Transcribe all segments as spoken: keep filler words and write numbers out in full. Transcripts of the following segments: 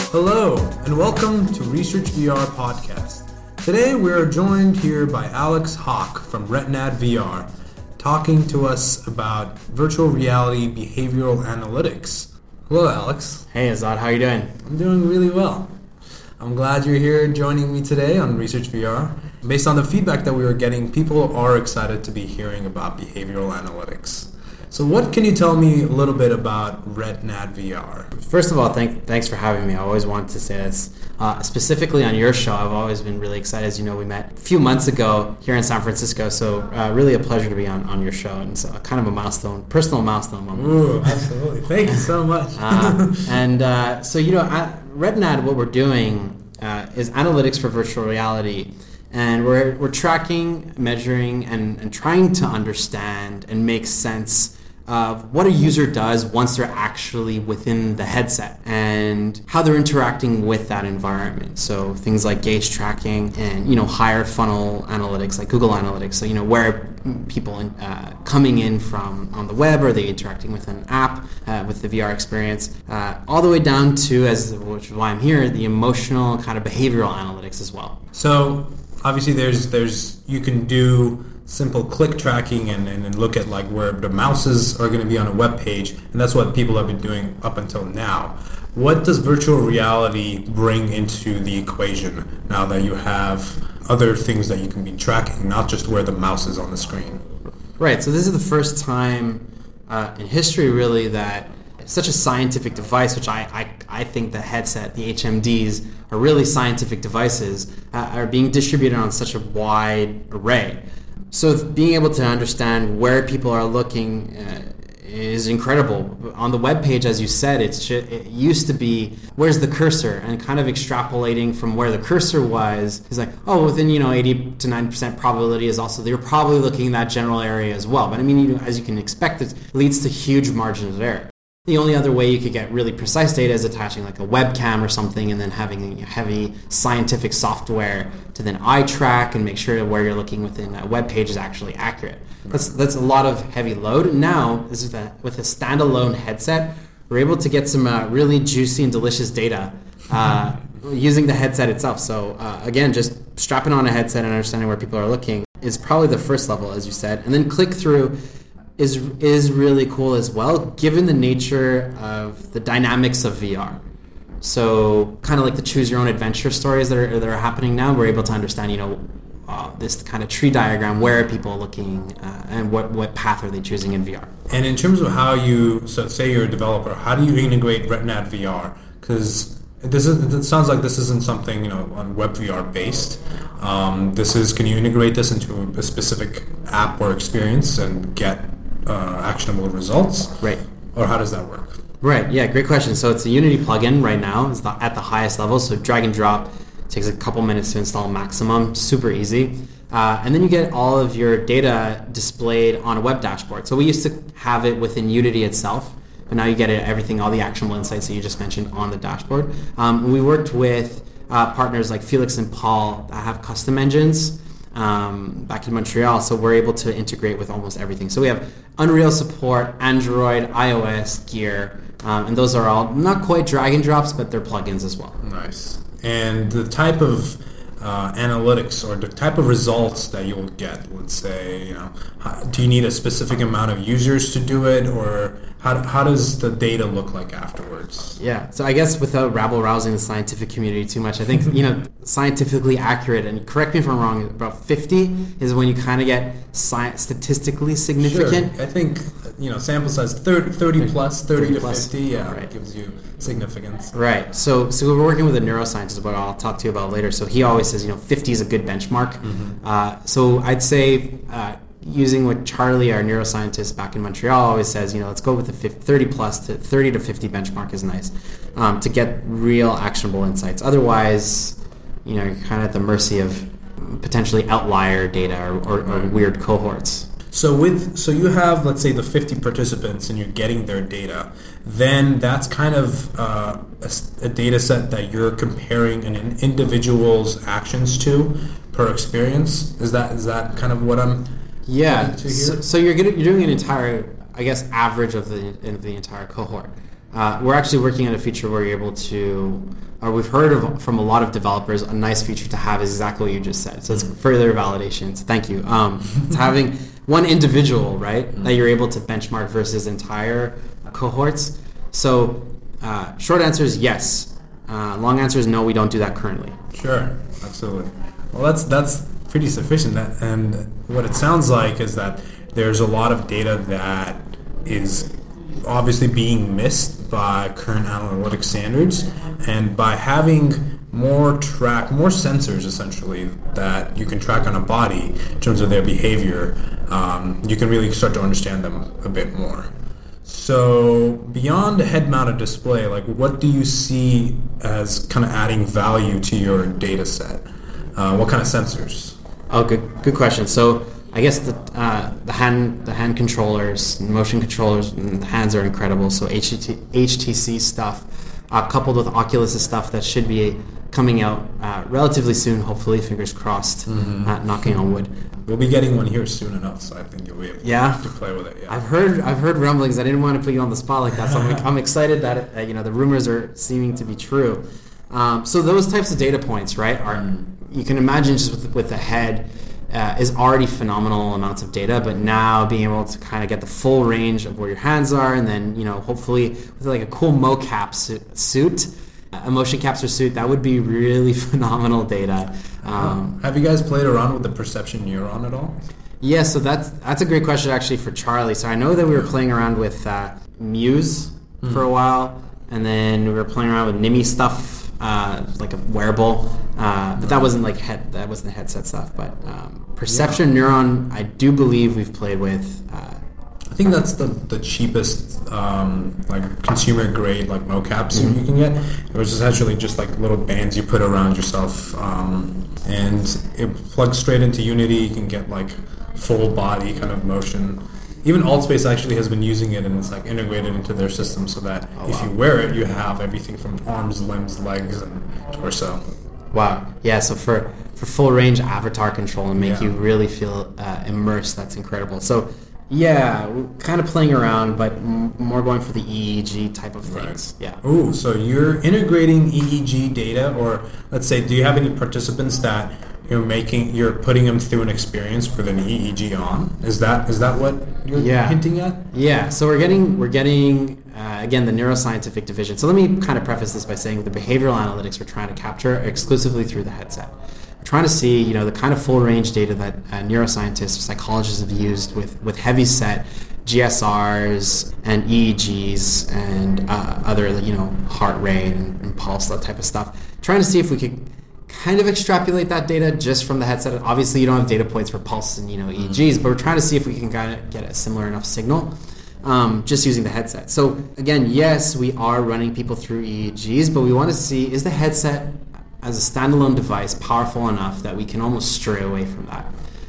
Hello, and welcome to Research V R Podcast. Today we are joined here by Alex Hawk from RetNad V R, talking to us about virtual reality behavioral analytics. Hello, Alex. Hey, Azad, how are you doing? I'm doing really well. I'm glad you're here joining me today on Research V R. Based on the feedback that we were getting, people are excited to be hearing about behavioral analytics. So what can you tell me a little bit about RetNad V R? First of all, thank, thanks for having me. I always wanted to say this. Uh, specifically on your show, I've always been really excited. As you know, we met a few months ago here in San Francisco, so uh, really a pleasure to be on, on your show. And it's a, kind of a milestone, personal milestone moment. Ooh, absolutely. Thank you so much. uh, and uh, so, you know, at RetNad, what we're doing uh, is analytics for virtual reality. And we're we're tracking, measuring, and, and trying to understand and make sense of what a user does once they're actually within the headset and how they're interacting with that environment. So things like gaze tracking and, you know, higher funnel analytics like Google Analytics. So, you know, where are people in, uh, coming in from on the web? Are they interacting with an app, uh, with the V R experience? Uh, all the way down to, as which is why I'm here, the emotional kind of behavioral analytics as well. So obviously there's there's you can do simple click tracking and, and, and look at like where the mouses are going to be on a web page, and that's what people have been doing up until now. What does virtual reality bring into the equation now that you have other things that you can be tracking, not just where the mouse is on the screen? Right, so this is the first time uh, in history really that such a scientific device, which I, I, I think the headset, the H M Ds, are really scientific devices, uh, are being distributed on such a wide array. So being able to understand where people are looking uh, is incredible. On the web page, as you said, it's it used to be, where's the cursor? And kind of extrapolating from where the cursor was, it's like, oh, within, you know, eighty to ninety percent probability is also, you're probably looking in that general area as well. But I mean, you know, as you can expect, it leads to huge margins of error. The only other way you could get really precise data is attaching like a webcam or something and then having heavy scientific software to then eye track and make sure where you're looking within a web page is actually accurate. That's that's a lot of heavy load. Now, this is a, with a standalone headset, we're able to get some uh, really juicy and delicious data uh, using the headset itself. So uh, again, just strapping on a headset and understanding where people are looking is probably the first level, as you said. And then click through is is really cool as well, given the nature of the dynamics of V R. So kind of like the choose your own adventure stories that are, that are happening now, we're able to understand, you know, uh, this kind of tree diagram, where are people looking uh, and what, what path are they choosing in V R. And in terms of how you, so say you're a developer, how do you integrate RetNad V R? Because this is, it sounds like this isn't something, you know, on web V R based. Um, this is, can you integrate this into a specific app or experience and get Uh, actionable results? Right. Or how does that work? Right, yeah, great question. So it's a Unity plugin right now. It's at the highest level, so drag and drop. Takes a couple minutes to install maximum, super easy. Uh, and then you get all of your data displayed on a web dashboard. So we used to have it within Unity itself, but now you get it, everything, all the actionable insights that you just mentioned on the dashboard. Um, we worked with uh, partners like Felix and Paul that have custom engines Um, back in Montreal, so we're able to integrate with almost everything. So we have Unreal support, Android, iOS, Gear, um, and those are all not quite drag and drops, but they're plugins as well. Nice. And the type of uh, analytics or the type of results that you'll get, let's say, you know, how, do you need a specific amount of users to do it, or how, how does the data look like afterwards? Yeah, so I guess without rabble rousing the scientific community too much, I think, you know, scientifically accurate, and correct me if I'm wrong, about fifty is when you kind of get science statistically significant. Sure. I think, you know, sample size thirty, thirty plus, thirty, thirty to plus. fifty, yeah, right. Gives you significance. Right. So so we're working with a neuroscientist, what I'll talk to you about later. So he always says, you know, fifty is a good benchmark. Mm-hmm. Uh, so I'd say uh, using what Charlie, our neuroscientist back in Montreal, always says, you know, let's go with the thirty plus to thirty to fifty benchmark is nice um, to get real actionable insights. Otherwise, you know, you're kind of at the mercy of potentially outlier data or, or, or weird cohorts. So with so you have, let's say, the fifty participants and you're getting their data, then that's kind of uh, a, a data set that you're comparing an individual's actions to per experience. Is that is that kind of what I'm yeah. So, so you're getting, you're doing an entire, I guess, average of the of the entire cohort. Uh, we're actually working on a feature where you're able to or we've heard of from a lot of developers, a nice feature to have is exactly what you just said. So it's further validation. So thank you. Um, it's having one individual, right, that you're able to benchmark versus entire cohorts. So uh, short answer is yes. Uh, long answer is no, we don't do that currently. Sure, absolutely. Well, that's that's pretty sufficient. That, and what it sounds like is that there's a lot of data that is obviously being missed by current analytic standards, and by having more track, more sensors essentially that you can track on a body in terms of their behavior, um, you can really start to understand them a bit more. So beyond a head-mounted display, like what do you see as kind of adding value to your data set? Uh, what kind of sensors? Oh, good, good question. So I guess the uh, the hand the hand controllers, motion controllers, and the hands are incredible. So H T C stuff, uh, coupled with Oculus stuff that should be coming out uh, relatively soon. Hopefully, fingers crossed. Mm-hmm. Uh, knocking on wood. We'll be getting one here soon enough, so I think you'll be able yeah. to play with it. Yeah. I've heard I've heard rumblings. I didn't want to put you on the spot like that, so I'm, I'm excited that uh, you know the rumors are seeming to be true. Um, so those types of data points, right, are mm. you can imagine just with with the head. Uh, is already phenomenal amounts of data, but now being able to kind of get the full range of where your hands are, and then you know hopefully with like a cool mocap suit, suit a motion capture suit, that would be really phenomenal data. Um, Have you guys played around with the perception neuron at all? Yeah, so that's that's a great question actually for Charlie. So I know that we were playing around with uh, Muse mm. for a while, and then we were playing around with N I M I stuff, uh, like a wearable. Uh, but that wasn't like head. That wasn't headset stuff. But um, perception yeah. neuron, I do believe we've played with. Uh, I think that's the the cheapest um, like consumer grade like mocap suit mm-hmm. you can get. It was essentially just like little bands you put around yourself, um, and it plugs straight into Unity. You can get like full body kind of motion. Even Altspace actually has been using it, and it's like integrated into their system so that oh, if wow. you wear it, you have everything from arms, limbs, legs, and torso. Wow. Yeah, so for, for full range avatar control and make yeah. you really feel uh, immersed, that's incredible. So, yeah, we're kind of playing around, but m- more going for the E E G type of things. Right. Yeah. Ooh, so you're integrating E E G data, or let's say, do you have any participants that you're making, you're putting them through an experience with an E E G on? Is that is that what you're yeah. hinting at? Yeah. So we're getting we're getting uh, again the neuroscientific division. So let me kind of preface this by saying the behavioral analytics we're trying to capture exclusively through the headset. We're trying to see you know the kind of full range data that uh, neuroscientists or psychologists have used with with heavy set G S Rs and E E Gs and uh, other you know heart rate and, and pulse, that type of stuff. Trying to see if we could kind of extrapolate that data just from the headset. Obviously, you don't have data points for pulse and you know E E Gs, but we're trying to see if we can kind of get a similar enough signal um, just using the headset. So again, yes, we are running people through E E Gs, but we want to see is the headset as a standalone device powerful enough that we can almost stray away from that.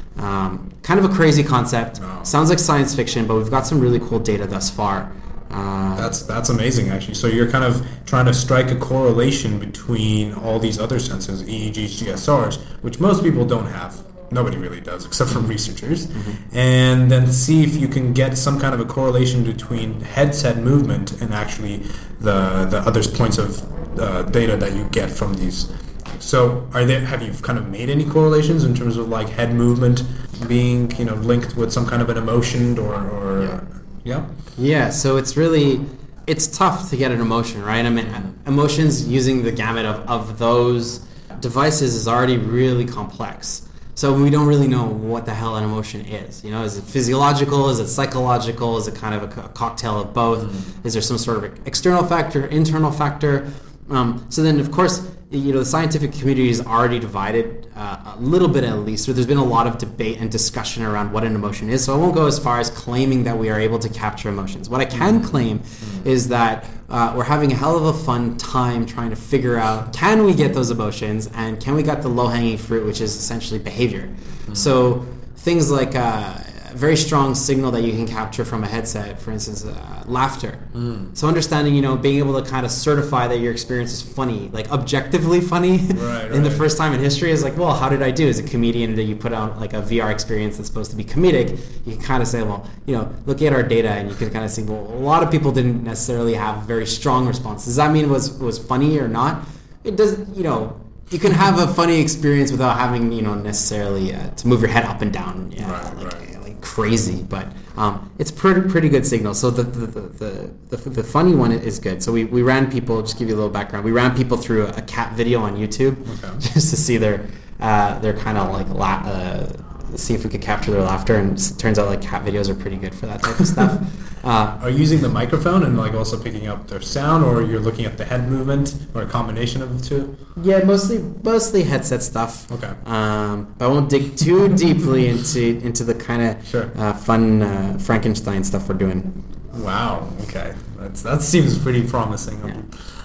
Um, kind of a crazy concept. Wow. Sounds like science fiction, but we've got some really cool data thus far. Uh, that's that's amazing, actually. So you're kind of trying to strike a correlation between all these other sensors, E E Gs, G S Rs, which most people don't have. Nobody really does, except for researchers. Mm-hmm. And then see if you can get some kind of a correlation between headset movement and actually the the other points of uh, data that you get from these. So are there? Have you kind of made any correlations in terms of like head movement being you know linked with some kind of an emotion or? or yeah. Yeah. Yeah, so it's really, it's tough to get an emotion, right? I mean, emotions using the gamut of, of those devices is already really complex. So we don't really know what the hell an emotion is. You know, is it physiological? Is it psychological? Is it kind of a, co- a cocktail of both? Mm-hmm. Is there some sort of external factor, internal factor? Um, so then, of course, you know, the scientific community is already divided uh, a little bit at least. So there's been a lot of debate and discussion around what an emotion is. So I won't go as far as claiming that we are able to capture emotions. What I can claim mm-hmm. is that uh, we're having a hell of a fun time trying to figure out, can we get those emotions, and can we get the low-hanging fruit, which is essentially behavior. Mm-hmm. So things like uh, a very strong signal that you can capture from a headset, for instance, uh, laughter. Mm. So understanding, you know, being able to kind of certify that your experience is funny, like objectively funny right, in right. the first time in history is like, well, how did I do? As a comedian, that you put out like a V R experience that's supposed to be comedic, you can kind of say, well, you know, look at our data and you can kind of see, well, a lot of people didn't necessarily have very strong responses. Does that mean it was, it was funny or not? it doesn't, you know, you can have a funny experience without having, you know, necessarily uh, to move your head up and down, yeah, right, like, right. like crazy. But um, it's pretty pretty good signal. So the the, the, the, the the funny one is good. So we, we ran people, just give you a little background. We ran people through a, a cat video on YouTube okay. just to see their uh, their kind of like la- uh, see if we could capture their laughter. And it turns out like cat videos are pretty good for that type of stuff. Uh, are you using the microphone and like also picking up their sound, or you're looking at the head movement, or a combination of the two? Yeah, mostly mostly headset stuff. Okay. Um, but I won't dig too deeply into into the kind of sure. uh, fun uh, Frankenstein stuff we're doing. Wow. Okay, that's that seems pretty promising. Yeah.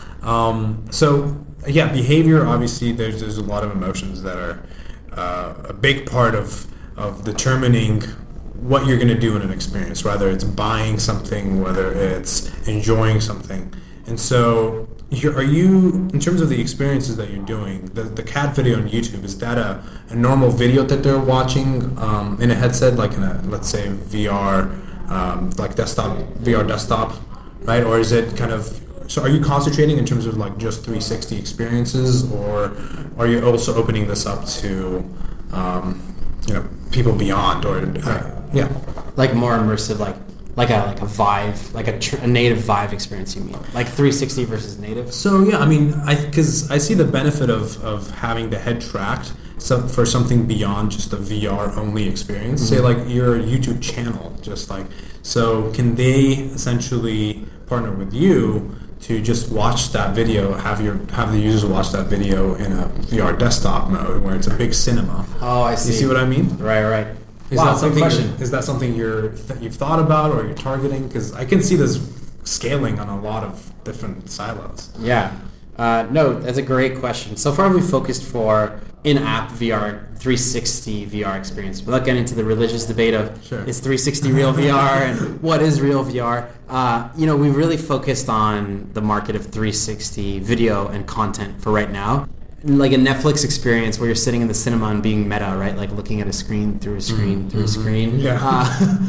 Um, so yeah, behavior. Obviously, there's there's a lot of emotions that are uh, a big part of of determining what you're going to do in an experience, whether it's buying something, whether it's enjoying something. And so are you, in terms of the experiences that you're doing, the, the cat video on YouTube, is that a, a normal video that they're watching um, in a headset, like in a, let's say, V R, um, like desktop, V R desktop, right? Or is it kind of, so are you concentrating in terms of like just three sixty experiences, or are you also opening this up to, um, you know, people beyond, or uh, yeah, like more immersive, like like a like a Vive, like a, tr- a native Vive experience? You mean like three sixty versus native? So yeah, I mean, I because I see the benefit of, of having the head tracked so for something beyond just a V R only experience. Mm-hmm. Say like your YouTube channel, just like so, can they essentially partner with you to just watch that video, have your have the users watch that video in a V R desktop mode where it's a big cinema? Oh, I see. You see what I mean? Right, right. Is wow, that something? question. Is that something you're th- you've thought about or you're targeting? Because I can see this scaling on a lot of different silos. Yeah. Uh, no, that's a great question. So far, we've focused for in-app V R, three sixty V R experience. Without getting into the religious debate of sure. is three sixty real V R and what is real V R, uh, you know, we've really focused on the market of three sixty video and content for right now. Like a Netflix experience where you're sitting in the cinema and being meta, right? Like looking at a screen through a screen mm-hmm. through a screen. Yeah. Uh,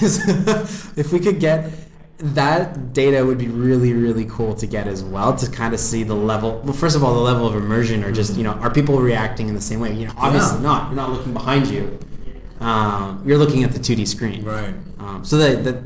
if we could get that data, would be really, really cool to get as well, to kind of see the level. Well, first of all, the level of immersion, or just, you know, are people reacting in the same way? You know, obviously yeah. not. You're not looking behind you. Um, you're looking at the two D screen. Right. Um, so that, that,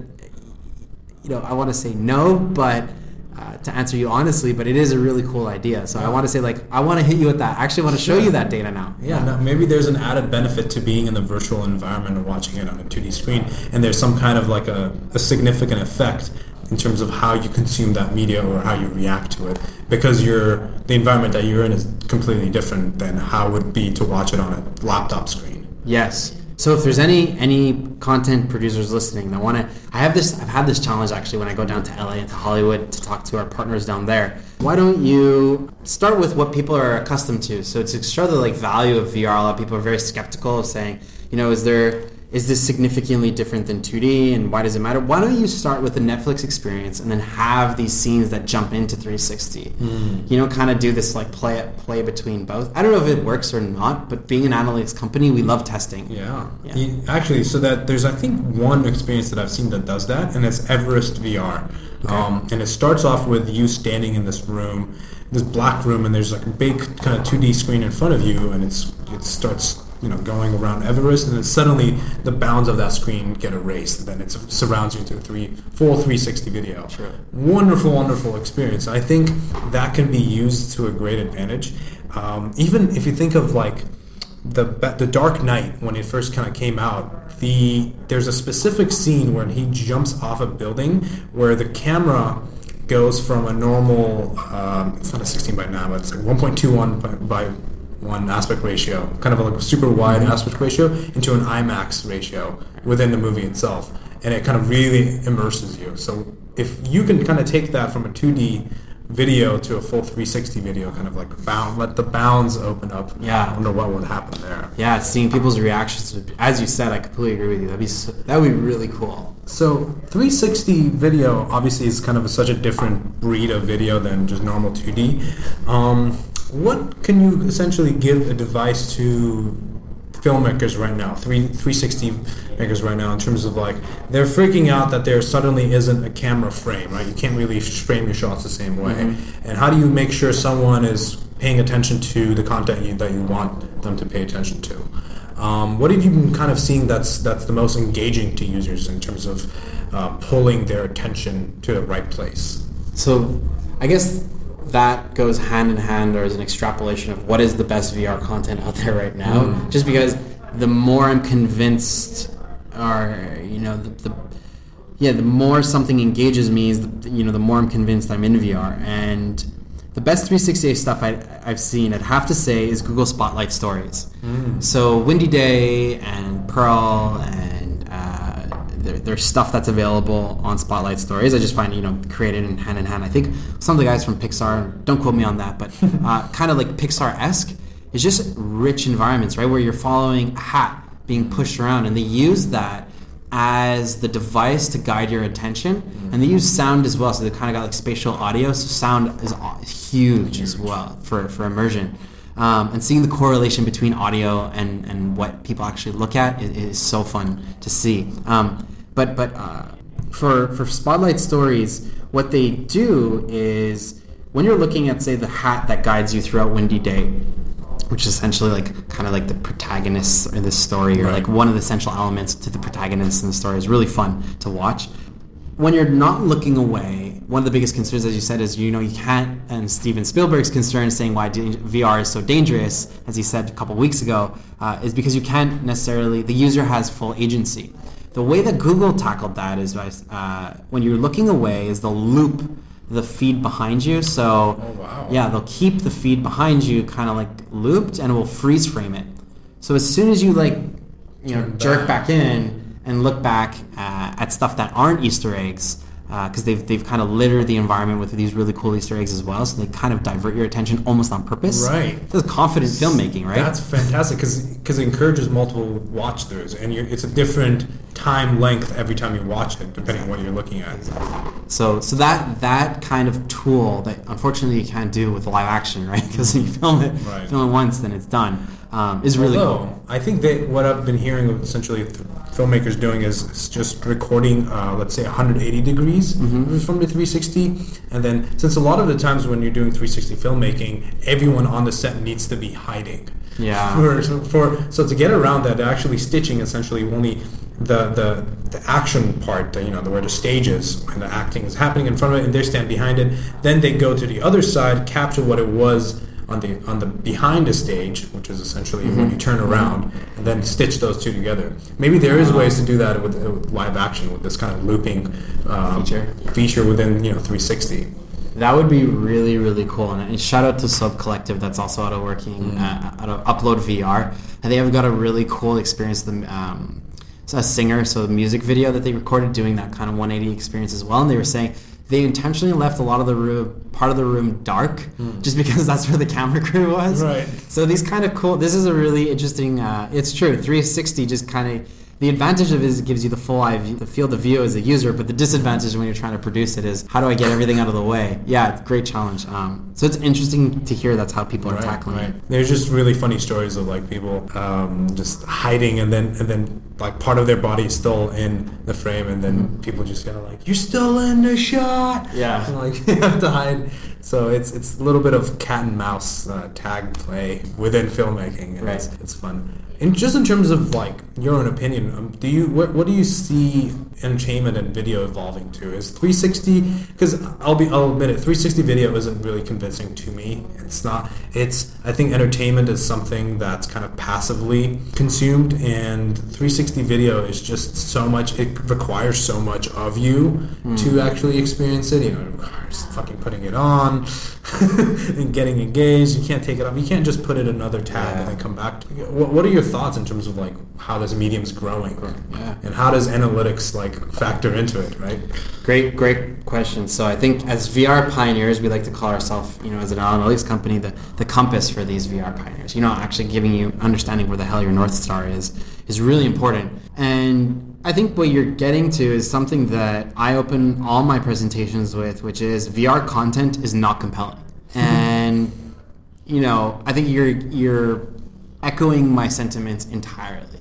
you know, I want to say no, but uh, to answer you honestly, but it is a really cool idea. So I want to say, like, I want to hit you with that. I actually want to show you that data now. Yeah, no, maybe there's an added benefit to being in the virtual environment and watching it on a two D screen, and there's some kind of like a, a significant effect in terms of how you consume that media or how you react to it, because you're the environment that you're in is completely different than how it would be to watch it on a laptop screen. Yes. So if there's any any content producers listening that want to, I have this, I've had this challenge actually when I go down to L A and to Hollywood to talk to our partners down there. Why don't you start with what people are accustomed to? So to show the like value of V R, a lot of people are very skeptical of saying, you know, is there is this significantly different than two D, and why does it matter? Why don't you start with the Netflix experience and then have these scenes that jump into three sixty? Mm. You know, kind of do this like play play between both. I don't know if it works or not, but being an analytics company, we love testing. Yeah. yeah. You, actually, so that there's I think one experience that I've seen that does that, and it's Everest V R. Okay. Um, and it starts off with you standing in this room, this black room, and there's like a big kind of two D screen in front of you, and it's it starts you know, going around Everest, and then suddenly the bounds of that screen get erased, and then it surrounds you into a three, full three sixty video. Sure. Wonderful, wonderful experience. I think that can be used to a great advantage. Um, even if you think of like the the Dark Knight when it first kind of came out, the there's a specific scene where he jumps off a building where the camera goes from a normal, um, it's not a sixteen by nine, but it's like one point two one by, by one aspect ratio, kind of like a super wide mm-hmm. aspect ratio, into an IMAX ratio within the movie itself, and it kind of really immerses you. So if you can kind of take that from a two D video to a full three sixty video, kind of like bound, let the bounds open up. Yeah, I wonder what would happen there. Yeah, seeing people's reactions, as you said, I completely agree with you. That'd be so, that would be really cool. So three sixty video obviously is kind of a, such a different breed of video than just normal two D. Um, what can you essentially give a device to filmmakers right now, three three sixty makers right now, in terms of like they're freaking out that there suddenly isn't a camera frame, right? You can't really frame your shots the same way. Mm-hmm. And how do you make sure someone is paying attention to the content you, that you want them to pay attention to. Um, what have you been kind of seeing that's that's the most engaging to users in terms of uh, pulling their attention to the right place? So I guess that goes hand in hand, or as an extrapolation of what is the best V R content out there right now. Mm. Just because the more I'm convinced, or you know, the, the yeah, the more something engages me is the, you know, the more I'm convinced I'm in V R. And the best three sixty stuff I, I've seen, I'd have to say, is Google Spotlight Stories. Mm. So Windy Day and Pearl and uh, there, there's stuff that's available on Spotlight Stories. I just find, you know, created in hand in hand. I think some of the guys from Pixar, don't quote me on that, but uh, kind of like Pixar-esque. It's just rich environments, right, where you're following a hat being pushed around, and they use that as the device to guide your attention, mm-hmm. and they use sound as well, so they kind of got like spatial audio, so sound is huge, huge. as well for, for immersion. Um, and seeing the correlation between audio and, and what people actually look at is, is so fun to see. Um, but but uh, for, for Spotlight Stories, what they do is when you're looking at, say, the hat that guides you throughout Windy Day, which is essentially like kind of like the protagonists in this story, or right. like one of the essential elements to the protagonists in the story. Is really fun to watch. When you're not looking away, one of the biggest concerns, as you said, is, you know, you can't, and Steven Spielberg's concern saying why V R is so dangerous, as he said a couple weeks ago, uh, is because you can't necessarily, the user has full agency. The way that Google tackled that is by, uh, when you're looking away, is they'll loop the feed behind you. So oh, wow. yeah, they'll keep the feed behind you kind of like looped, and it will freeze frame it. So as soon as you like, you know, Turn jerk back. back in and look back uh, at stuff that aren't Easter eggs, because uh, they've they've kind of littered the environment with these really cool Easter eggs as well, so they kind of divert your attention almost on purpose. Right. That's confident filmmaking, right? That's fantastic, because it encourages multiple watch throughs, and you're, it's a different time length every time you watch it, depending on what you're looking at. So so that that kind of tool that unfortunately you can't do with live action, right? Because if you film it, right. film it once, then it's done. Um, is really Although, cool. I think that what I've been hearing of essentially th- filmmakers doing is, is just recording, uh, let's say, one hundred eighty degrees mm-hmm. from the three sixty, and then since a lot of the times when you're doing three sixty filmmaking, everyone on the set needs to be hiding. Yeah. For, for so to get around that, they're actually stitching essentially only the the the action part, you know, where the stage is and the acting is happening in front of it, and they stand behind it. Then they go to the other side, capture what it was on the on the behind the stage, which is essentially mm-hmm. when you turn around, and then stitch those two together. Maybe there is ways to do that with, with live action, with this kind of looping um, feature feature within, you know, three sixty. That would be really, really cool. And, and shout out to Sub Collective, that's also out of working mm-hmm. uh, out of Upload V R, and they have got a really cool experience. The um, a singer, so the music video that they recorded doing that kind of one eighty experience as well, and they were saying they intentionally left a lot of the room, part of the room dark, mm. just because that's where the camera crew was. Right. So these kind of cool, this is a really interesting, uh, it's true, three sixty just kind of, the advantage of it is it gives you the full eye view, the field of view as a user, but the disadvantage when you're trying to produce it is, how do I get everything out of the way? Yeah, great challenge. Um, so it's interesting to hear that's how people right, are tackling right. it. There's just really funny stories of like people um, just hiding, and then and then like part of their body is still in the frame, and then mm-hmm. people just kind of like, you're still in the shot. Yeah. And like you have to hide. So it's it's a little bit of cat and mouse uh, tag play within filmmaking, and right. it's, it's fun. And just in terms of like your own opinion, um, do you what, what do you see entertainment and video evolving to? Is three sixty? Because I'll be I'll admit it, three sixty video isn't really convincing to me. It's not. It's I think entertainment is something that's kind of passively consumed, and three sixty video is just so much. It requires so much of you mm. to actually experience it. You know, it requires fucking putting it on and getting engaged. You can't take it off. You can't just put it another tab yeah. and then come back to it. What, what are your thoughts in terms of like how this medium's growing, yeah. and how does analytics like factor into it, right? Great, great question. So I think as V R pioneers, we like to call ourselves, you know, as an analytics company, the, the compass for these V R pioneers. You know, actually giving you understanding where the hell your North Star is is really important. And I think what you're getting to is something that I open all my presentations with, which is V R content is not compelling. And you know, I think you're you're echoing my sentiments entirely.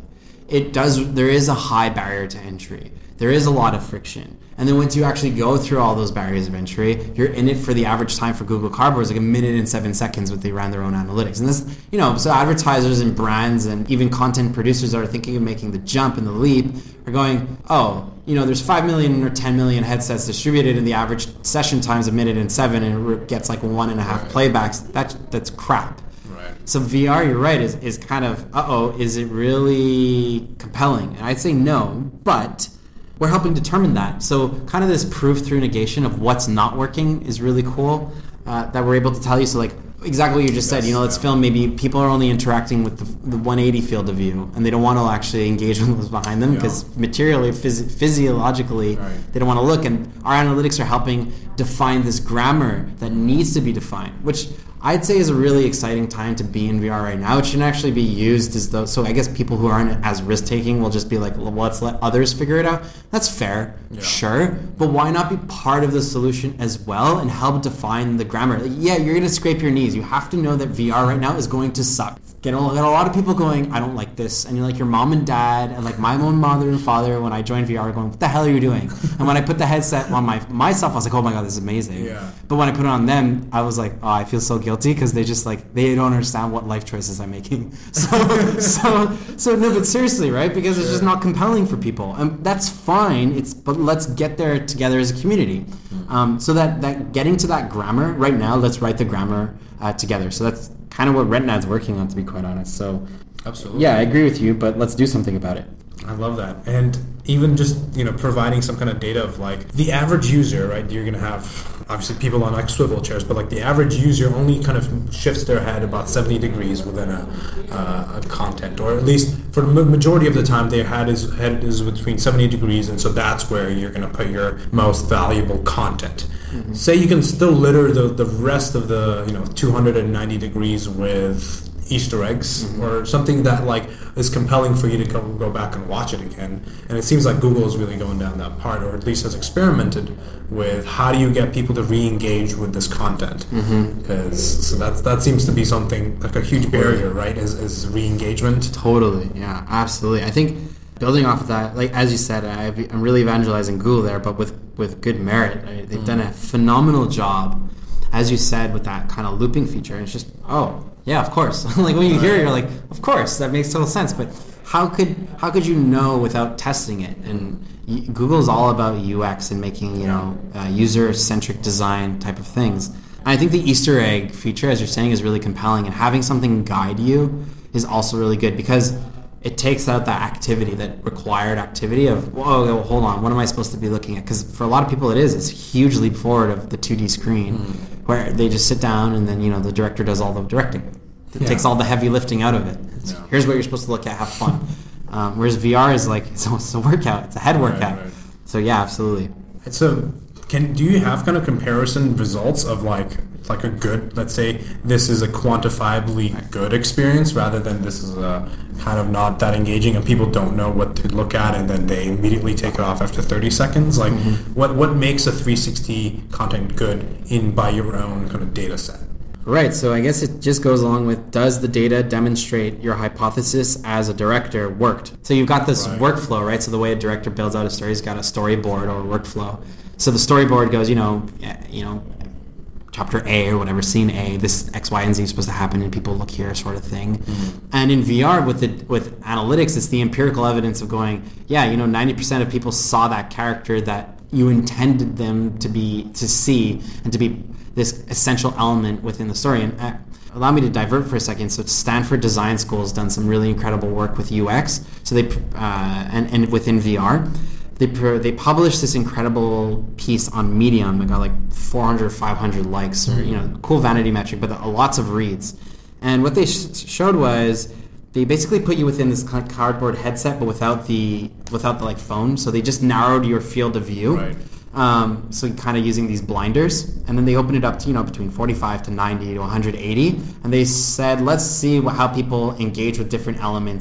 it does, there is a high barrier to entry. There is a lot of friction. And then once you actually go through all those barriers of entry, you're in it for the average time for Google Cardboard is like a minute and seven seconds when they ran their own analytics. And this, you know, so advertisers and brands and even content producers that are thinking of making the jump and the leap are going, oh, you know, there's five million or ten million headsets distributed and the average session time's a minute and seven and it gets like one and a half right. playbacks. That, that's crap. Right. So V R, you're right, is, is kind of, uh-oh, is it really compelling? And I'd say no, but we're helping determine that. So kind of this proof through negation of what's not working is really cool uh, that we're able to tell you. So like exactly what you just yes, said, you know, let's yeah. film maybe people are only interacting with the, the one eighty field of view and they don't want to actually engage with what's behind them because yeah. materially, phys- physiologically, right. they don't want to look. And our analytics are helping define this grammar that needs to be defined, which I'd say is a really exciting time to be in V R right now. It shouldn't actually be used as though, so I guess people who aren't as risk-taking will just be like, well, let's let others figure it out. That's fair, yeah. sure, but why not be part of the solution as well and help define the grammar? Like, yeah, you're going to scrape your knees. You have to know that V R right now is going to suck. Get a, get a lot of people going, I don't like this, and you're like your mom and dad, and like my own mother and father when I joined V R going, what the hell are you doing? And when I put the headset on my myself, I was like, oh my god, this is amazing. Yeah. But when I put it on them, I was like, oh, I feel so guilty because they just like they don't understand what life choices I'm making. So so so no, but seriously, right? Because it's just not compelling for people, and that's fine. It's but let's get there together as a community. Um, so that that getting to that grammar right now, let's write the grammar uh, together. So that's kind of what RetNet's working on, to be quite honest. So absolutely, yeah, I agree with you, but let's do something about it. I love that. And even just, you know, providing some kind of data of like the average user, right? You're going to have obviously people on like swivel chairs, but like the average user only kind of shifts their head about seventy degrees within a, uh, a content, or at least for the majority of the time their head is head is between seventy degrees, and so that's where you're going to put your most valuable content. Mm-hmm. Say you can still litter the, the rest of the, you know, two hundred ninety degrees with Easter eggs, mm-hmm. or something that like is compelling for you to go, go back and watch it again. And it seems like Google is really going down that part, or at least has experimented with how do you get people to re-engage with this content, because mm-hmm. so that that seems to be something like a huge barrier, right? Is is re-engagement. Totally, yeah, absolutely. I think building off of that, like as you said, I've, I'm really evangelizing Google there, but with with good merit. Right? They've mm-hmm. done a phenomenal job, as you said, with that kind of looping feature. And it's just oh. Yeah, of course. Like when you hear it, you're like, of course, that makes total sense. But how could how could you know without testing it? And y- Google's all about U X and making, you know, uh, user-centric design type of things. And I think the Easter egg feature, as you're saying, is really compelling. And having something guide you is also really good because it takes out that activity, that required activity of, whoa, hold on, what am I supposed to be looking at? Because for a lot of people it is. It's a huge leap forward of the two D screen mm. where they just sit down and then, you know, the director does all the directing. It yeah. takes all the heavy lifting out of it. Yeah. Here's what you're supposed to look at, have fun. Um, whereas V R is like, it's, it's a workout. It's a head workout. Right, right. So yeah, absolutely. So can do you have kind of comparison results of like like a good, let's say this is a quantifiably good experience rather than this is a kind of not that engaging and people don't know what to look at and then they immediately take it off after thirty seconds? Like mm-hmm. what what makes a three sixty content good in by your own kind of data set? Right, so I guess it just goes along with, does the data demonstrate your hypothesis as a director worked? So you've got this right. workflow, right? So the way a director builds out a story, he's got a storyboard or a workflow. So the storyboard goes, you know, you know, chapter A or whatever, scene A, this X, Y, and Z is supposed to happen, and people look here, sort of thing. Mm-hmm. And in V R with the with analytics, it's the empirical evidence of going, yeah, you know, ninety percent of people saw that character that you intended them to be to see and to be this essential element within the story. And uh, allow me to divert for a second. So Stanford Design School has done some really incredible work with U X. So they uh, and and within V R. They they published this incredible piece on Medium. It got like four hundred, five hundred likes, or, you know, cool vanity metric, but lots of reads. And what they sh- showed was they basically put you within this cardboard headset, but without the without the like phone. So they just narrowed your field of view. Right. Um, so kind of using these blinders, and then they opened it up to, you know, between forty-five to ninety to one hundred eighty, and they said, let's see how people engage with different elements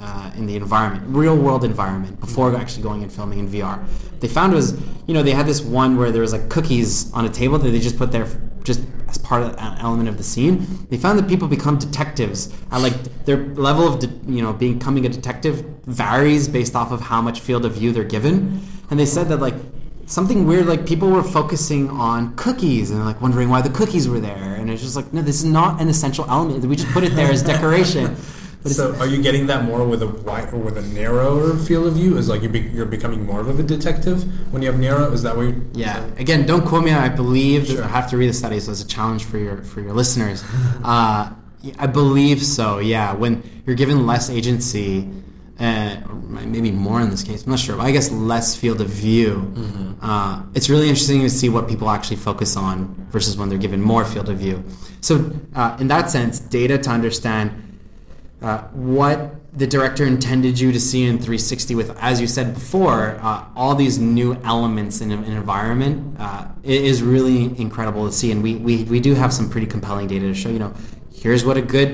uh, in the environment, real world environment, before actually going and filming in V R. They found was, you know, they had this one where there was like cookies on a table that they just put there just as part of an element of the scene. They found that people become detectives, and like their level of, de- you know, becoming a detective varies based off of how much field of view they're given. And they said that like something weird, like people were focusing on cookies and like wondering why the cookies were there, and it's just like, no, this is not an essential element. We just put it there as decoration. But so are you getting that more with a wide or with a narrower field of view? Is like you're, be, you're becoming more of a detective when you have narrow? Is that what you're... Yeah. Again, don't quote me on it. I believe, sure. I have to read the study, so it's a challenge for your for your listeners. uh, I believe so, yeah. When you're given less agency, uh, or maybe more in this case, I'm not sure, but I guess less field of view, mm-hmm. uh, it's really interesting to see what people actually focus on versus when they're given more field of view. So uh, in that sense, data to understand Uh, what the director intended you to see in three sixty with, as you said before, uh, all these new elements in an environment, uh, it is really incredible to see. And we, we, we do have some pretty compelling data to show, you know, here's what a good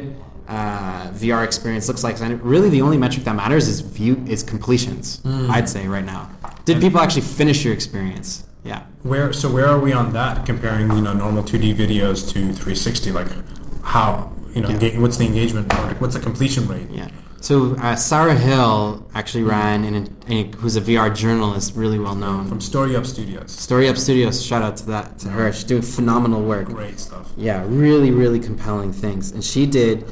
uh, V R experience looks like. And really the only metric that matters is view is completions, mm. I'd say right now. Did and people actually finish your experience? Yeah. Where So where are we on that, comparing, you know, normal two D videos to three sixty? Like how... You know, yeah. ga- what's the engagement rate? What's the completion rate? Yeah. So uh, Sarah Hill actually ran, in a, in a, who's a V R journalist, really well known. From Story Up Studios. Story Up Studios, shout out to that, to her. She's doing phenomenal work. Great stuff. Yeah, really, really compelling things. And she did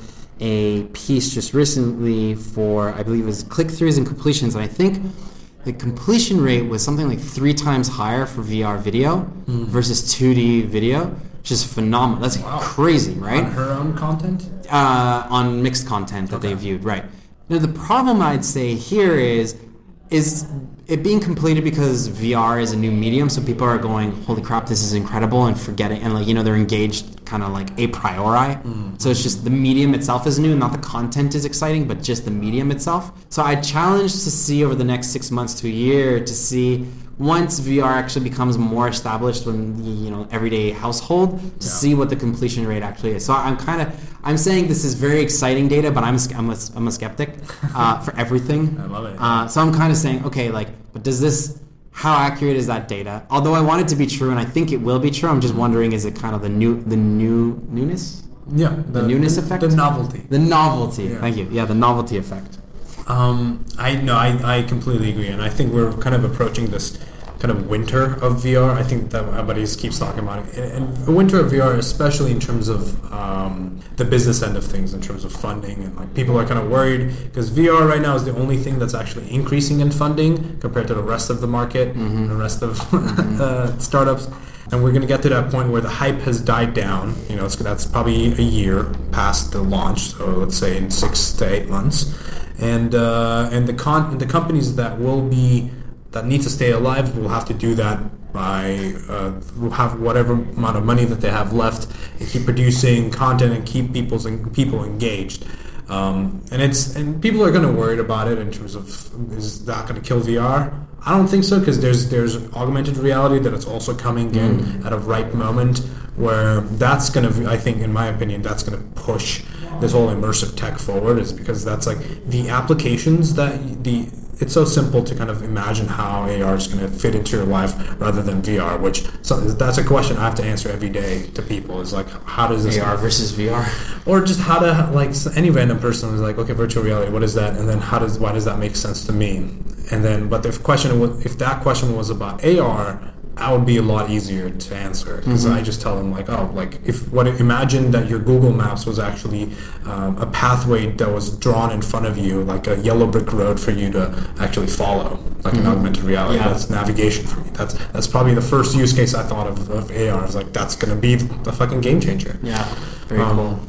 a piece just recently for, I believe it was click-throughs and completions, and I think the completion rate was something like three times higher for V R video mm. versus two D video. Just phenomenal. That's wow. crazy, right? On her own content? Uh, on mixed content that okay. they viewed, right. Now, the problem I'd say here is, is it being completed because V R is a new medium, so people are going, holy crap, this is incredible, and forgetting, and like, you know, they're engaged kind of like a priori. Mm. So it's just the medium itself is new, not the content is exciting, but just the medium itself. So I challenge to see over the next six months to a year to see, once V R actually becomes more established in the, you know, everyday household, to yeah. see what the completion rate actually is. So I'm kind of, I'm saying this is very exciting data, but I'm a, I'm a, I'm a skeptic uh, for everything. I love it. Uh, so I'm kind of saying, okay, like, but does this, how accurate is that data? Although I want it to be true, and I think it will be true, I'm just wondering, is it kind of the new, the new newness? Yeah. The, the newness the, effect? The novelty. The novelty. Yeah. Thank you. Yeah, the novelty effect. Um, I no, I, I completely agree, and I think we're kind of approaching this kind of winter of V R. I think that everybody keeps talking about it, and a winter of V R, especially in terms of um, the business end of things, in terms of funding, and like people are kind of worried because V R right now is the only thing that's actually increasing in funding compared to the rest of the market, mm-hmm. the rest of mm-hmm. uh, startups. And we're going to get to that point where the hype has died down. You know, it's, that's probably a year past the launch, so let's say in six to eight months. And uh, and the con- the companies that will be that need to stay alive will have to do that by uh, will have whatever amount of money that they have left and keep producing content and keep people's people engaged. Um, and it's and people are going to worry about it in terms of, is that going to kill V R? I don't think so, because there's there's augmented reality that it's also coming in mm. at a right moment where that's going to, I think, in my opinion, that's going to push this whole immersive tech forward, is because that's like the applications that the it's so simple to kind of imagine how A R is going to fit into your life rather than V R, which so that's a question I have to answer every day to people, is like, how does this A R versus V R, or just how to, like, any random person is like, okay, virtual reality, what is that, and then how does why does that make sense to me? And then, but if question was, if that question was about A R, that would be a lot easier to answer, because mm-hmm. I just tell them like, oh, like if what imagine that your Google Maps was actually um, a pathway that was drawn in front of you, like a yellow brick road for you to actually follow, like mm-hmm. an augmented reality. Yeah. That's navigation for me. That's that's probably the first use case I thought of, of A R. Is like, that's going to be the fucking game changer. Yeah, very um, cool.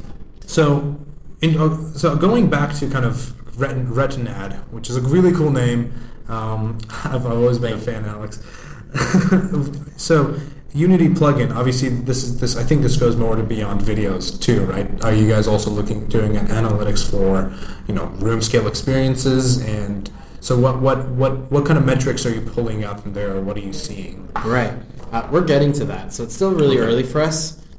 So, in, uh, so going back to kind of Retin, Retinad, which is a really cool name. Um, I've always been a fan, Alex. So Unity plugin, obviously this is this I think this goes more to beyond videos too, right? Are you guys also looking doing an analytics for, you know, room scale experiences? And so what what what what kind of metrics are you pulling out from there, or what are you seeing? Right. Uh, we're getting to that. So it's still really early for us.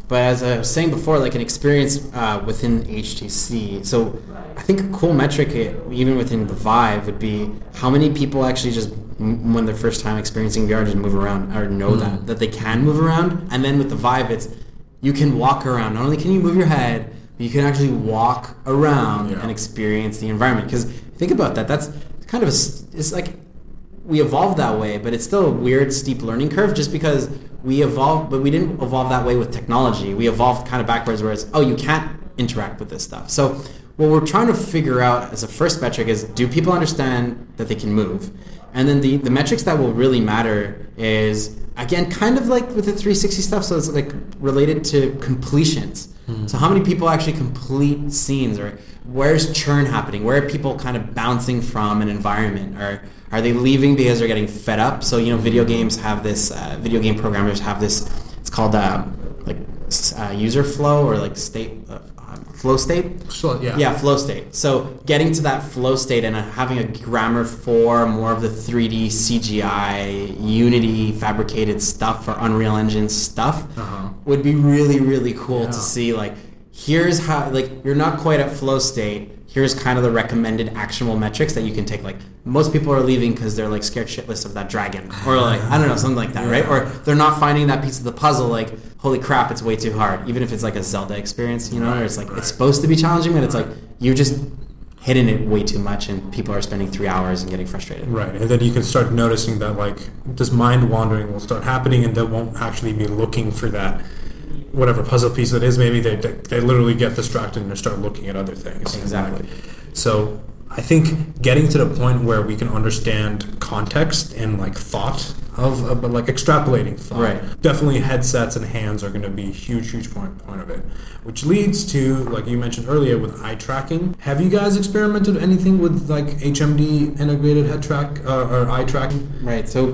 But as I was saying before, like an experience uh, within H T C. So I think a cool metric, even within the Vive, would be how many people actually just, when their first time experiencing V R, just move around or know mm. that, that they can move around. And then with the Vive, it's you can walk around. Not only can you move your head, but you can actually walk around yeah. and experience the environment. Because think about that. That's kind of a, it's like we evolved that way, but it's still a weird steep learning curve just because we evolved, but we didn't evolve that way with technology. We evolved kind of backwards where it's, oh, you can't interact with this stuff. So what we're trying to figure out as a first metric is, do people understand that they can move? And then the, the metrics that will really matter is, again, kind of like with the three sixty stuff, so it's like related to completions. Mm-hmm. So how many people actually complete scenes, or where's churn happening? Where are people kind of bouncing from an environment? Or are they leaving because they're getting fed up? So, you know, video games have this, uh, video game programmers have this, it's called uh, like uh, user flow or like state, uh, flow state? So, yeah. Yeah, flow state. So getting to that flow state and having a grammar for more of the three D C G I, Unity fabricated stuff or Unreal Engine stuff uh-huh. would be really, really cool yeah. to see. Like, here's how, like, you're not quite at flow state. Here's kind of the recommended actionable metrics that you can take. Like, most people are leaving because they're like scared shitless of that dragon, or like, I don't know, something like that, yeah. right? Or they're not finding that piece of the puzzle. Like, holy crap, it's way too hard. Even if it's like a Zelda experience, you know, or it's like, right. it's supposed to be challenging, but it's like, you just hidden it way too much and people are spending three hours and getting frustrated. Right, and then you can start noticing that like this mind wandering will start happening and they won't actually be looking for that whatever puzzle piece it is. Maybe they, they, they literally get distracted and they start looking at other things. Exactly. Like, so I think getting to the point where we can understand context and like thought of, of like extrapolating thought. Right. Definitely headsets and hands are going to be a huge, huge point point of it. Which leads to, like you mentioned earlier, with eye tracking. Have you guys experimented anything with like H M D integrated head track uh, or eye tracking? Right. So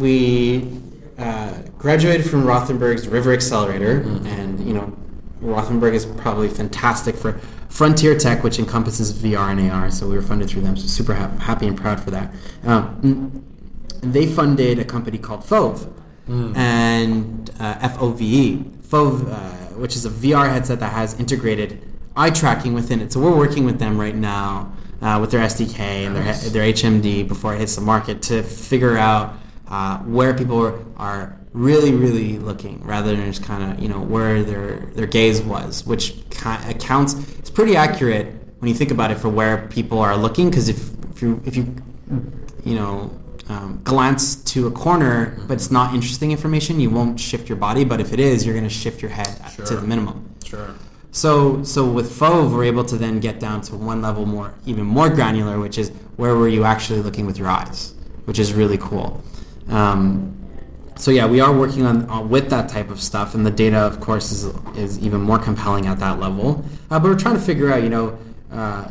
we uh, graduated from Rothenberg's River Accelerator, mm-hmm. and you know, Rothenberg is probably fantastic for Frontier Tech, which encompasses V R and A R. So we were funded through them. So super ha- happy and proud for that. Um, they funded a company called Fove, mm. and uh, F O V E. Fove, uh, which is a V R headset that has integrated eye tracking within it. So we're working with them right now uh, with their S D K and their their H M D before it hits the market to figure out uh, where people are, are really, really looking, rather than just kind of, you know, where their their gaze was, which accounts, it's pretty accurate when you think about it for where people are looking, because if, if you if you you know um, glance to a corner but it's not interesting information, you won't shift your body, but if it is, you're going to shift your head sure. to the minimum. Sure. So so with Fove, we're able to then get down to one level more, even more granular, which is where were you actually looking with your eyes, which is really cool. Um, So yeah, we are working on uh, with that type of stuff, and the data, of course, is is even more compelling at that level. Uh, but we're trying to figure out, you know, uh,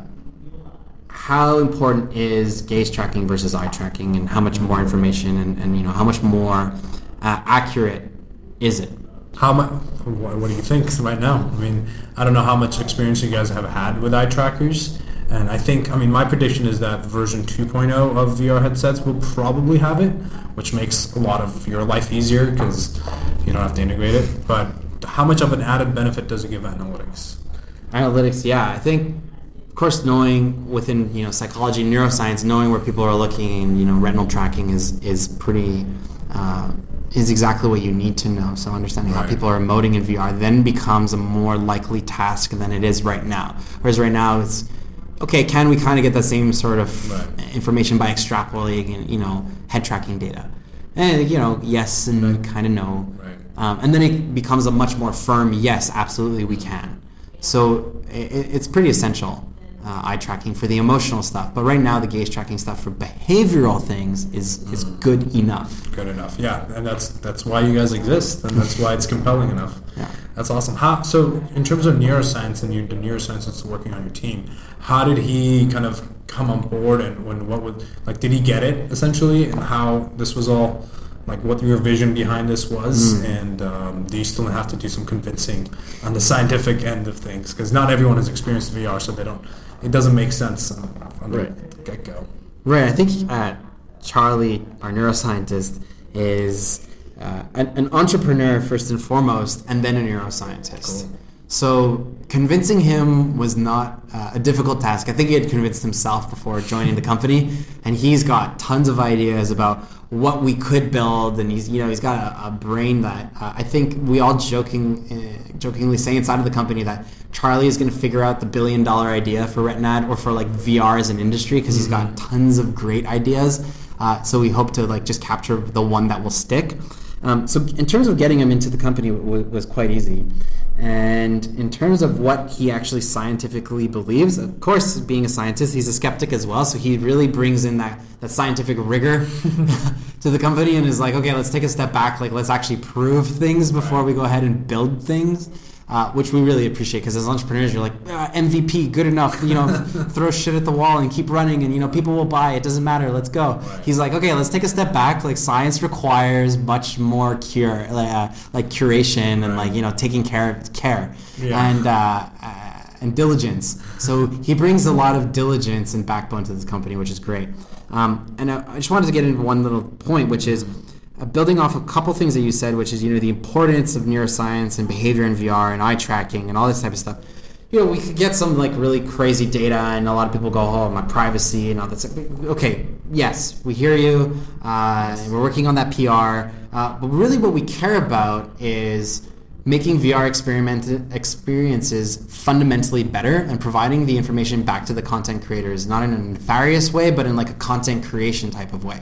how important is gaze tracking versus eye tracking, and how much more information, and, and you know, how much more uh, accurate is it? How much? What do you think right now? I mean, I don't know how much experience you guys have had with eye trackers. And I think, I mean, my prediction is that version two point oh of V R headsets will probably have it, which makes a lot of your life easier because you don't have to integrate it. But how much of an added benefit does it give analytics? Analytics, yeah. I think, of course, knowing within, you know, psychology, neuroscience, knowing where people are looking, and, you know, retinal tracking is, is pretty, uh, is exactly what you need to know. So understanding right. how people are emoting in V R then becomes a more likely task than it is right now. Whereas right now it's, okay, can we kind of get the same sort of right. information by extrapolating, you know, head tracking data? And, you know, yes and right. kind of no. Right. Um, and then it becomes a much more firm, yes, absolutely we can. So it, it's pretty essential, uh, eye tracking for the emotional stuff. But right now the gaze tracking stuff for behavioral things is, is good enough. Good enough, yeah. And that's that's why you guys exist, and that's why it's compelling enough. Yeah. That's awesome. How, so in terms of neuroscience and you, the neuroscience that's working on your team, how did he kind of come on board, and when what would like did he get it essentially, and how this was all, like what your vision behind this was, mm. and um, do you still have to do some convincing on the scientific end of things, because not everyone has experienced V R, so they don't. It doesn't make sense on the right. get-go. Right. I think uh, Charlie, our neuroscientist, is uh, an, an entrepreneur first and foremost, and then a neuroscientist. Cool. So convincing him was not uh, a difficult task. I think he had convinced himself before joining the company, and he's got tons of ideas about what we could build, and he's you know he's got a, a brain that uh, I think we all joking uh, jokingly say inside of the company that Charlie is going to figure out the billion dollar idea for RetinAd or for like V R as an industry, because mm-hmm. he's got tons of great ideas. Uh, so we hope to like just capture the one that will stick. Um, so in terms of getting him into the company w- was quite easy. And in terms of what he actually scientifically believes, of course, being a scientist, he's a skeptic as well. So he really brings in that, that scientific rigor to the company and is like, okay, let's take a step back. Like, let's actually prove things before we go ahead and build things. Uh, which we really appreciate, because as entrepreneurs, you're like, ah, M V P, good enough, you know, throw shit at the wall and keep running, and, you know, people will buy, it doesn't matter, let's go. Right. He's like, okay, let's take a step back, like, science requires much more cure, uh, like curation and, like, you know, taking care of care yeah. and, uh, uh, and diligence. So he brings a lot of diligence and backbone to this company, which is great. Um, and I, I just wanted to get into one little point, which is, Uh, building off a couple things that you said, which is, you know, the importance of neuroscience and behavior in V R and eye tracking and all this type of stuff. You know, we could get some like really crazy data, and a lot of people go, oh, my privacy and all that stuff. Okay, yes, we hear you. Uh, and we're working on that P R. Uh, but really what we care about is making V R experiment experiences fundamentally better and providing the information back to the content creators, not in a nefarious way, but in like a content creation type of way.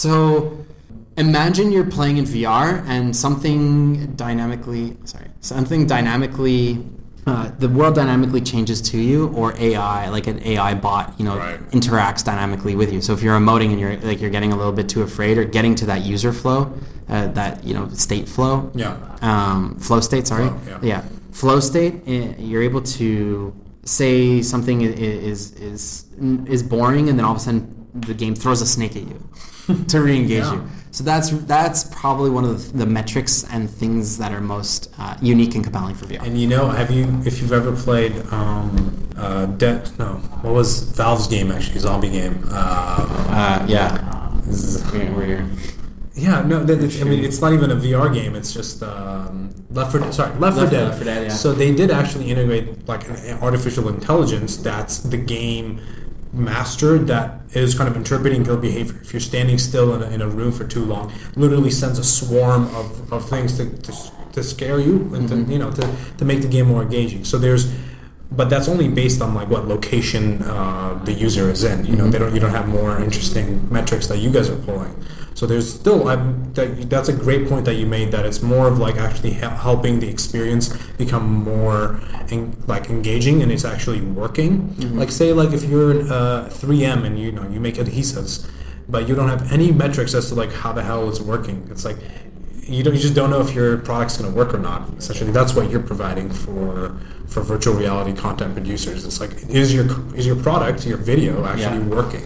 So imagine you're playing in V R and something dynamically, sorry, something dynamically, uh, the world dynamically changes to you, or A I, like an A I bot, you know, right. interacts dynamically with you. So if you're emoting and you're like you're getting a little bit too afraid, or getting to that user flow, uh, that you know state flow, yeah, um, flow state, sorry, flow, yeah. yeah, flow state, you're able to say something is is is boring, and then all of a sudden the game throws a snake at you to re-engage yeah. you. So that's that's probably one of the, the metrics and things that are most uh, unique and compelling for V R. And you know, have you, if you've ever played, um, uh, De- no, what was Valve's game actually, zombie game? Uh, uh, yeah, we're here. Yeah, no, it's, I mean, it's not even a V R game. It's just um, Left four Dead. Sorry, Left four Dead. Left four Dead, yeah. So they did actually integrate like an artificial intelligence that's the game master that is kind of interpreting your behavior. If you're standing still in a, in a room for too long, literally sends a swarm of, of things to, to to scare you and mm-hmm. to you know to, to make the game more engaging. So there's, but that's only based on like what location uh, the user is in. You know, mm-hmm. they don't you don't have more interesting metrics that you guys are pulling. So there's still I'm, that, that's a great point that you made, that it's more of like actually he- helping the experience become more en- like engaging, and it's actually working. Mm-hmm. Like say like if you're in uh, three M and you know you make adhesives, but you don't have any metrics as to like how the hell it's working. It's like you don't you just don't know if your product's going to work or not. Essentially, that's what you're providing for for virtual reality content producers. It's like is your is your product, your video actually yeah. working?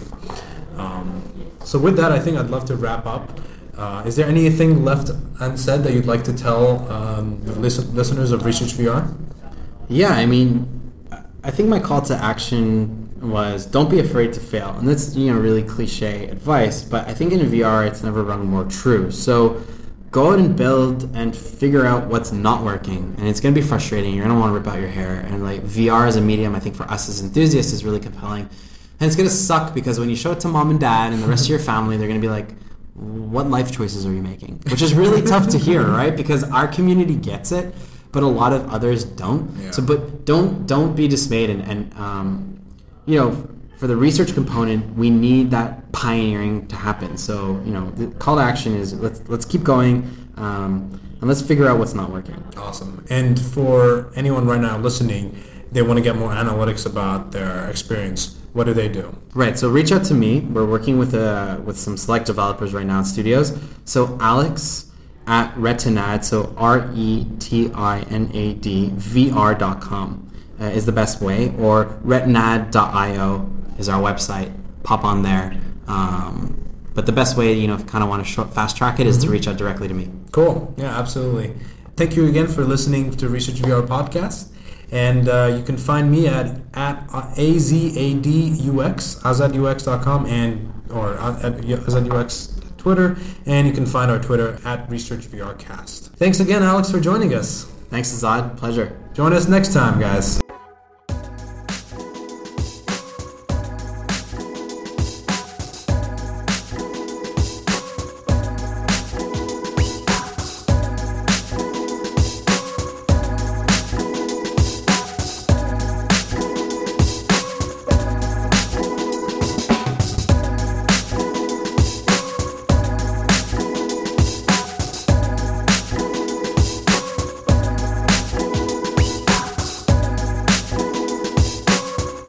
Um, So with that, I think I'd love to wrap up. Uh, is there anything left unsaid that you'd like to tell um, the listen- listeners of Research V R? Yeah, I mean, I think my call to action was don't be afraid to fail. And that's, you know, really cliche advice, but I think in V R it's never rung more true. So go out and build and figure out what's not working. And it's going to be frustrating. You're going to want to rip out your hair. And like V R as a medium, I think for us as enthusiasts is really compelling. And it's going to suck because when you show it to mom and dad and the rest of your family, they're going to be like, what life choices are you making? Which is really tough to hear, right? Because our community gets it, but a lot of others don't. Yeah. So, but don't don't be dismayed. And, and um, you know, for the research component, we need that pioneering to happen. So, you know, the call to action is let's let's keep going um, and let's figure out what's not working. Awesome. And for anyone right now listening, they want to get more analytics about their experience. What do they do? Right, so reach out to me. We're working with uh, with some select developers right now at studios. So Alex at RetinAd, so R E T I N A D V R dot com uh, is the best way, or retinad dot io is our website. Pop on there. Um, but the best way, you know, if you kind of want to short, fast track it, is mm-hmm. to reach out directly to me. Cool. Yeah, absolutely. Thank you again for listening to Research V R Podcast. And uh, you can find me at at A Z A D U X, azad U X dot com, and or at azad U X Twitter, and you can find our Twitter at ResearchVRcast. Thanks again, Alex, for joining us. Thanks, Azad. Pleasure. Join us next time, guys.